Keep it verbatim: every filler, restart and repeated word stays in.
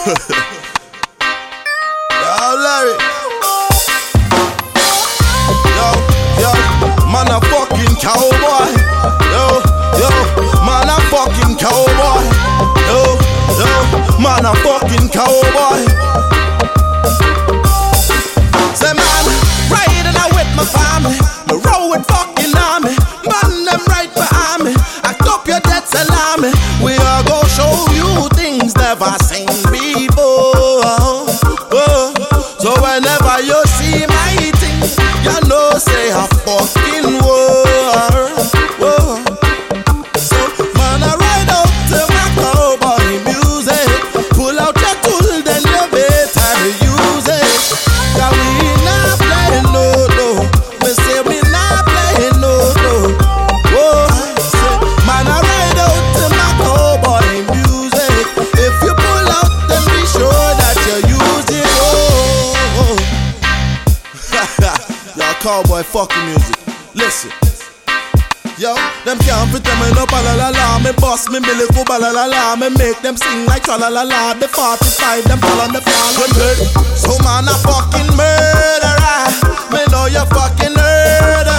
Yo, Larry. Yo, yo, man a fucking cowboy. Yo, yo, man a fucking cowboy. Yo, yo, man a fucking cowboy. Say man, riding out with my family, me roll with fucking army, man them right behind me. Act up your dead salami. We are gonna show you things never seen before. Oh, so whenever you see my thing, you know say a fucking war. Oh, so man I ride out to my cowboy music. Pull out your tool, then you better use it. Cause we not playing no no. We say we not playing no no. Oh, say, man I ride out to my cowboy music. If you pull out, then be sure that you use it. Oh, oh. Y'all cowboy fucking music. Listen. Yo, them can't pretend me no ba-la-la-la. Me boss me Billy go ba-la-la-la. Me make them sing like tra-la-la-la. The forty-five, them fall on the floor like so man a fucking murderer. Me know you fucking murderer.